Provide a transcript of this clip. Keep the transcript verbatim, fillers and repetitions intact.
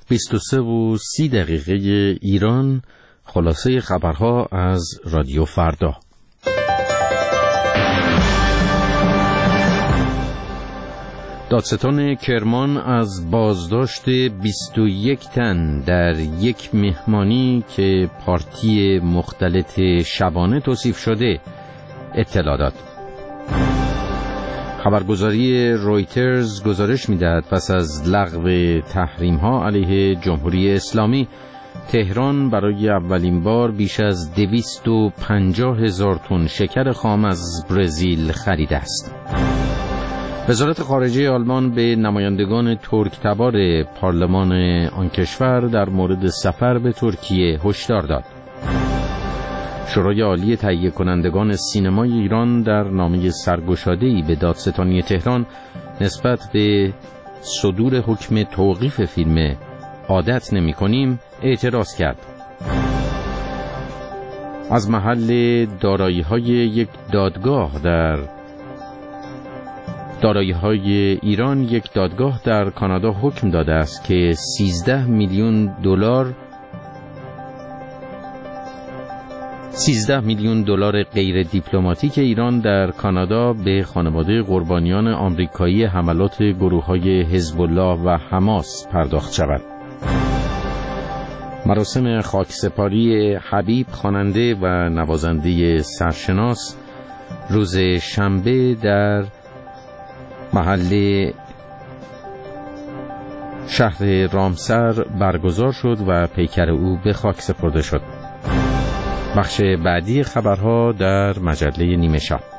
بیست و سه و سی دقیقه ایران، خلاصه خبرها از رادیو فردا. دادستان کرمان از بازداشت بیست و یک تن در یک مهمانی که پارتی مختلط شبانه توصیف شده اطلاع داد. خبرگزاری رویترز گزارش می‌دهد پس از لغو تحریم‌ها علیه جمهوری اسلامی، تهران برای اولین بار بیش از دویست و پنجاه هزار تن شکر خام از برزیل خریده است. وزارت خارجه آلمان به نمایندگان ترک تبار پارلمان آن کشور در مورد سفر به ترکیه هشدار داد. شورای عالی تهیه کنندگان سینمای ایران در نامه سرگشاده‌ای به دادستانی تهران نسبت به صدور حکم توقیف فیلم عادت نمی‌کنیم اعتراض کرد. از محل دارایی‌های یک دادگاه در دارایی‌های ایران یک دادگاه در کانادا حکم داده است که سیزده میلیون دلار سیزده میلیون دلار غیر دیپلماتیک ایران در کانادا به خانواده قربانیان آمریکایی حملات گروه‌های حزب الله و حماس پرداخت شود. مراسم خاکسپاری حبیب خواننده و نوازنده سرشناس روز شنبه در محل شهر رامسر برگزار شد و پیکر او به خاک سپرده شد. بخش بعدی خبرها در مجله نیمه شب.